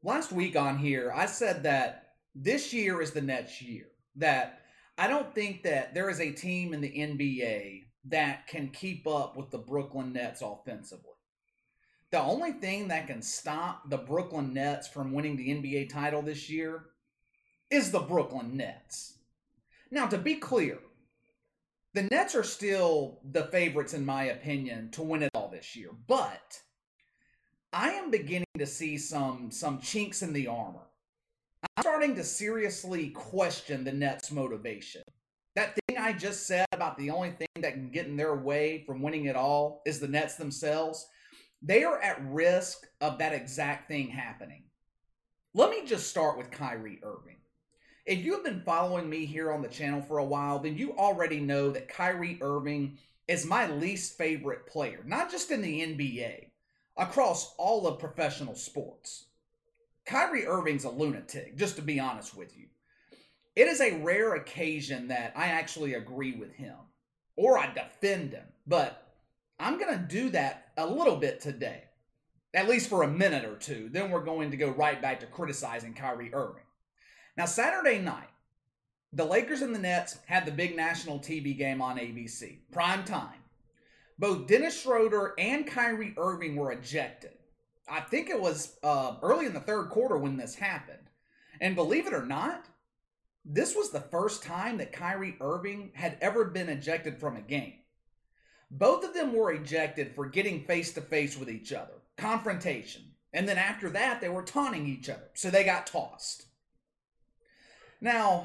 Last week on here, I said that this year is the Nets year. That I don't think that there is a team in the NBA that can keep up with the Brooklyn Nets offensively. The only thing that can stop the Brooklyn Nets from winning the NBA title this year is the Brooklyn Nets. Now, to be clear, the Nets are still the favorites, in my opinion, to win it all this year. But I am beginning to see some chinks in the armor. I'm starting to seriously question the Nets' motivation. That thing I just said about the only thing that can get in their way from winning it all is the Nets themselves. They are at risk of that exact thing happening. Let me just start with Kyrie Irving. If you have been following me here on the channel for a while, then you already know that Kyrie Irving is my least favorite player, not just in the NBA, across all of professional sports. Kyrie Irving's a lunatic, just to be honest with you. It is a rare occasion that I actually agree with him or I defend him, but I'm going to do that a little bit today, at least for a minute or two. Then we're going to go right back to criticizing Kyrie Irving. Now, Saturday night, the Lakers and the Nets had the big national TV game on ABC, prime time. Both Dennis Schroeder and Kyrie Irving were ejected. I think it was early in the third quarter when this happened. And believe it or not, this was the first time that Kyrie Irving had ever been ejected from a game. Both of them were ejected for getting face-to-face with each other, confrontation. And then after that, they were taunting each other, so they got tossed. Now,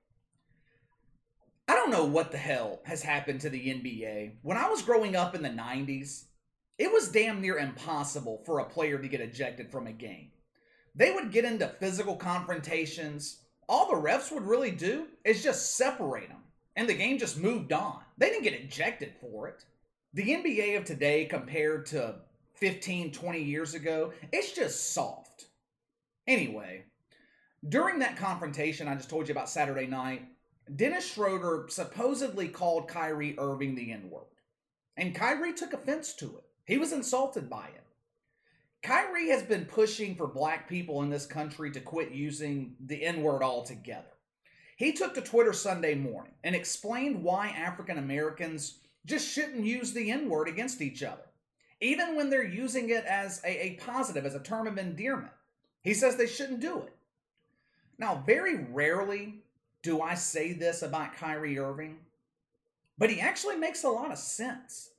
I don't know what the hell has happened to the NBA. When I was growing up in the 90s, it was damn near impossible for a player to get ejected from a game. They would get into physical confrontations. All the refs would really do is just separate them, and the game just moved on. They didn't get ejected for it. The NBA of today compared to 15, 20 years ago, it's just soft. Anyway, during that confrontation I just told you about Saturday night, Dennis Schroeder supposedly called Kyrie Irving the N-word. And Kyrie took offense to it. He was insulted by it. Kyrie has been pushing for black people in this country to quit using the N-word altogether. He took to Twitter Sunday morning and explained why African Americans just shouldn't use the N-word against each other, even when they're using it as a positive, as a term of endearment. He says they shouldn't do it. Now, very rarely do I say this about Kyrie Irving, but he actually makes a lot of sense.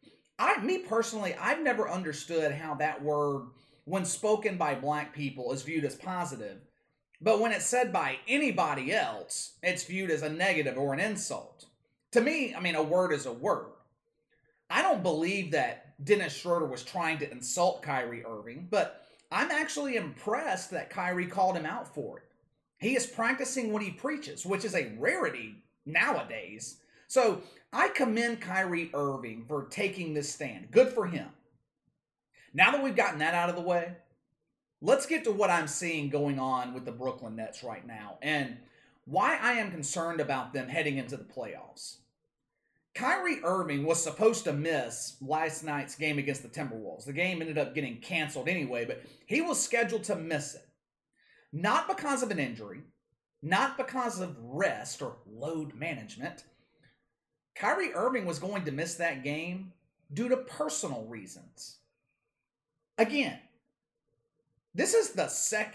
Me personally, I've never understood how that word, when spoken by black people, is viewed as positive. But when it's said by anybody else, it's viewed as a negative or an insult. To me, a word is a word. I don't believe that Dennis Schroeder was trying to insult Kyrie Irving, but I'm actually impressed that Kyrie called him out for it. He is practicing what he preaches, which is a rarity nowadays. So I commend Kyrie Irving for taking this stand. Good for him. Now that we've gotten that out of the way, let's get to what I'm seeing going on with the Brooklyn Nets right now and why I am concerned about them heading into the playoffs. Kyrie Irving was supposed to miss last night's game against the Timberwolves. The game ended up getting canceled anyway, but he was scheduled to miss it. Not because of an injury, not because of rest or load management. Kyrie Irving was going to miss that game due to personal reasons. Again, this is the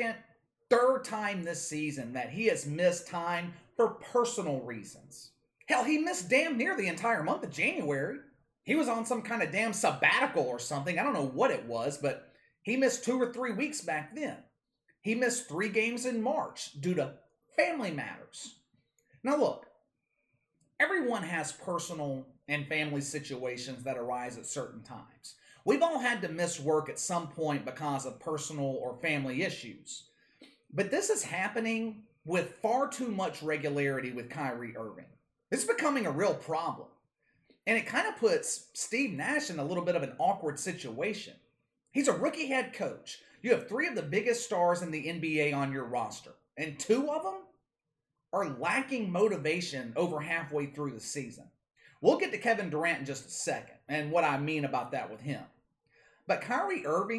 third time this season that he has missed time for personal reasons. Hell, he missed damn near the entire month of January. He was on some kind of damn sabbatical or something. I don't know what it was, but he missed 2 or 3 weeks back then. He missed 3 games in March due to family matters. Now look, everyone has personal and family situations that arise at certain times. We've all had to miss work at some point because of personal or family issues. But this is happening with far too much regularity with Kyrie Irving. It's becoming a real problem. And it kind of puts Steve Nash in a little bit of an awkward situation. He's a rookie head coach. You have 3 of the biggest stars in the NBA on your roster, and 2 of them are lacking motivation over halfway through the season. We'll get to Kevin Durant in just a second and what I mean about that with him. But Kyrie Irving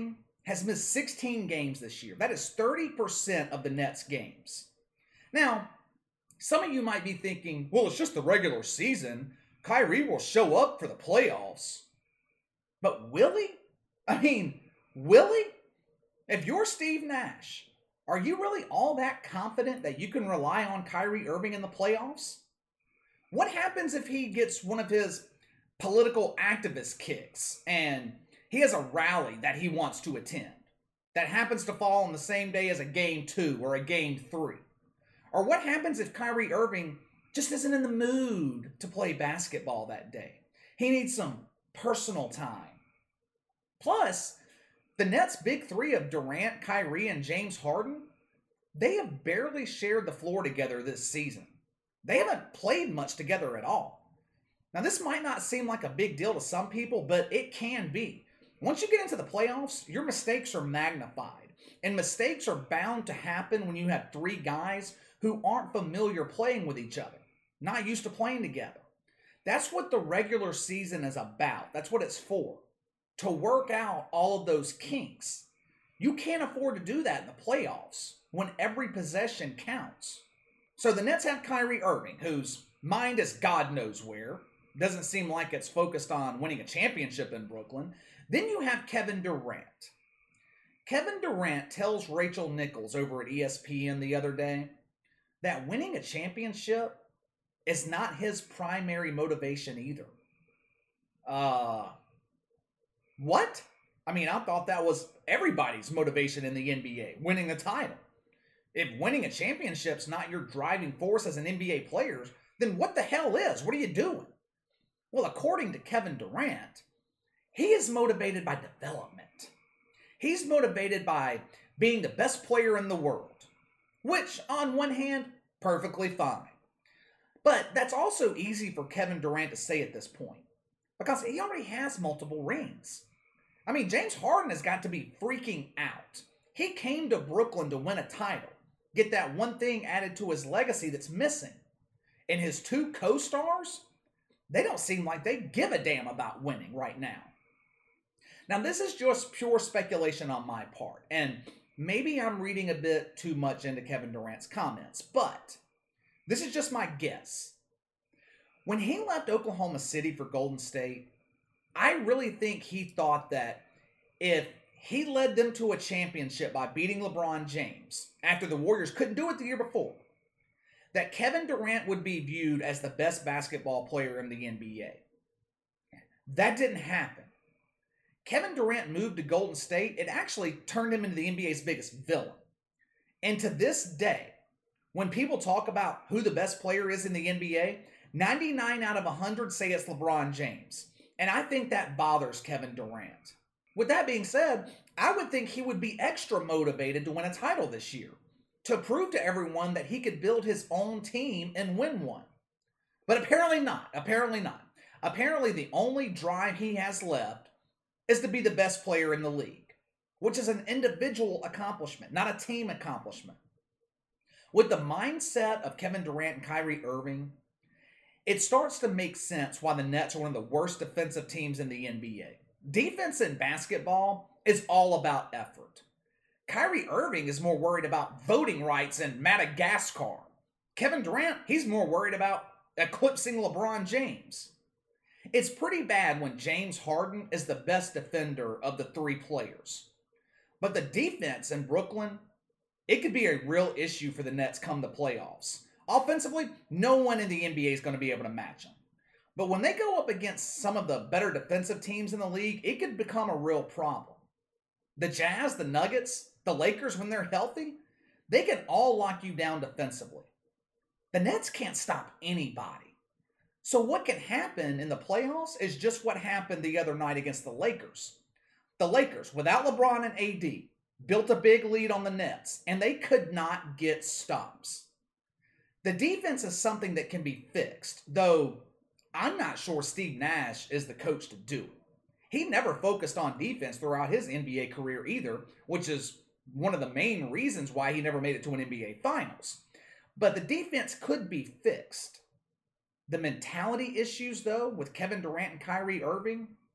has missed 16 games this year. That is 30% of the Nets' games. Now, some of you might be thinking, well, it's just the regular season. Kyrie will show up for the playoffs. But will he? I mean, will he? If you're Steve Nash, are you really all that confident that you can rely on Kyrie Irving in the playoffs? What happens if he gets one of his political activist kicks and he has a rally that he wants to attend that happens to fall on the same day as a game 2 or a game 3? Or what happens if Kyrie Irving just isn't in the mood to play basketball that day? He needs some personal time. Plus, the Nets' big three of Durant, Kyrie, and James Harden, they have barely shared the floor together this season. They haven't played much together at all. Now, this might not seem like a big deal to some people, but it can be. Once you get into the playoffs, your mistakes are magnified. And mistakes are bound to happen when you have 3 guys who aren't familiar playing with each other, not used to playing together. That's what the regular season is about. That's what it's for. To work out all of those kinks. You can't afford to do that in the playoffs when every possession counts. So the Nets have Kyrie Irving, whose mind is God knows where. Doesn't seem like it's focused on winning a championship in Brooklyn. Then you have Kevin Durant. Kevin Durant tells Rachel Nichols over at ESPN the other day that winning a championship is not his primary motivation either. What? I mean, I thought that was everybody's motivation in the NBA, winning the title. If winning a championship's not your driving force as an NBA player, then what the hell is? What are you doing? Well, according to Kevin Durant, he is motivated by development. He's motivated by being the best player in the world, which, on one hand, perfectly fine. But that's also easy for Kevin Durant to say at this point, because he already has multiple rings. I mean, James Harden has got to be freaking out. He came to Brooklyn to win a title, get that one thing added to his legacy that's missing. And his 2 co-stars, they don't seem like they give a damn about winning right now. Now, this is just pure speculation on my part, and maybe I'm reading a bit too much into Kevin Durant's comments, but this is just my guess. When he left Oklahoma City for Golden State, I really think he thought that if he led them to a championship by beating LeBron James, after the Warriors couldn't do it the year before, that Kevin Durant would be viewed as the best basketball player in the NBA. That didn't happen. Kevin Durant moved to Golden State. It actually turned him into the NBA's biggest villain. And to this day, when people talk about who the best player is in the NBA, 99 out of 100 say it's LeBron James. And I think that bothers Kevin Durant. With that being said, I would think he would be extra motivated to win a title this year, to prove to everyone that he could build his own team and win one. But apparently not. Apparently the only drive he has left is to be the best player in the league, which is an individual accomplishment, not a team accomplishment. With the mindset of Kevin Durant and Kyrie Irving, it starts to make sense why the Nets are one of the worst defensive teams in the NBA. Defense in basketball is all about effort. Kyrie Irving is more worried about voting rights in Madagascar. Kevin Durant, he's more worried about eclipsing LeBron James. It's pretty bad when James Harden is the best defender of the 3 players. But the defense in Brooklyn, it could be a real issue for the Nets come the playoffs. Offensively, no one in the NBA is going to be able to match them. But when they go up against some of the better defensive teams in the league, it could become a real problem. The Jazz, the Nuggets, the Lakers, when they're healthy, they can all lock you down defensively. The Nets can't stop anybody. So what can happen in the playoffs is just what happened the other night against the Lakers. The Lakers, without LeBron and AD, built a big lead on the Nets, and they could not get stops. The defense is something that can be fixed, though I'm not sure Steve Nash is the coach to do it. He never focused on defense throughout his NBA career either, which is one of the main reasons why he never made it to an NBA Finals. But the defense could be fixed. The mentality issues, though, with Kevin Durant and Kyrie Irving,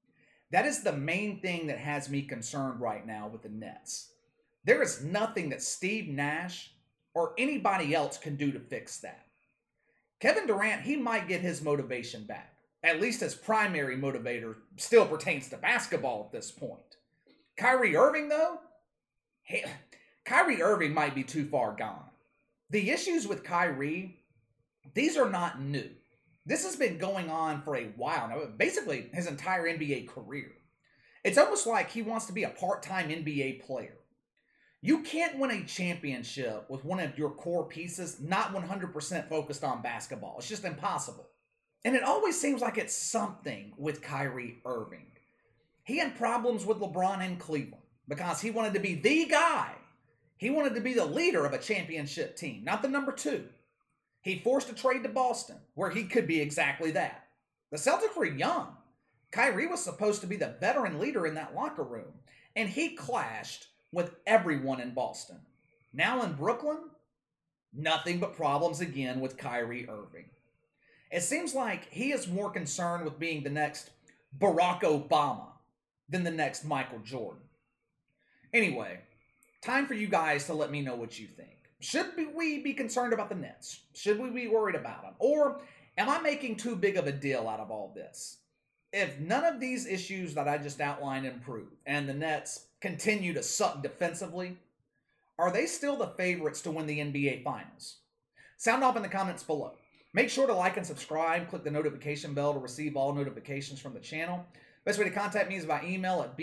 That is the main thing that has me concerned right now with the Nets. There is nothing that Steve Nash or anybody else can do to fix that. Kevin Durant, he might get his motivation back. At least his primary motivator still pertains to basketball at this point. Kyrie Irving, though, Kyrie Irving might be too far gone. The issues with Kyrie, these are not new. This has been going on for a while now, basically his entire NBA career. It's almost like he wants to be a part-time NBA player. You can't win a championship with one of your core pieces not 100% focused on basketball. It's just impossible. And it always seems like it's something with Kyrie Irving. He had problems with LeBron in Cleveland because he wanted to be the guy. He wanted to be the leader of a championship team, not the number 2. He forced a trade to Boston, where he could be exactly that. The Celtics were young. Kyrie was supposed to be the veteran leader in that locker room, and he clashed with everyone in Boston. Now in Brooklyn, nothing but problems again with Kyrie Irving. It seems like he is more concerned with being the next Barack Obama than the next Michael Jordan. Anyway, time for you guys to let me know what you think. Should we be concerned about the Nets? Should we be worried about them? Or am I making too big of a deal out of all this? If none of these issues that I just outlined improve and the Nets continue to suck defensively, are they still the favorites to win the NBA Finals? Sound off in the comments below. Make sure to like and subscribe. Click the notification bell to receive all notifications from the channel. Best way to contact me is by email at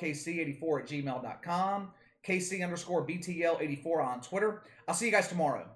btlkc84@gmail.com. KC_BTL84 on Twitter. I'll see you guys tomorrow.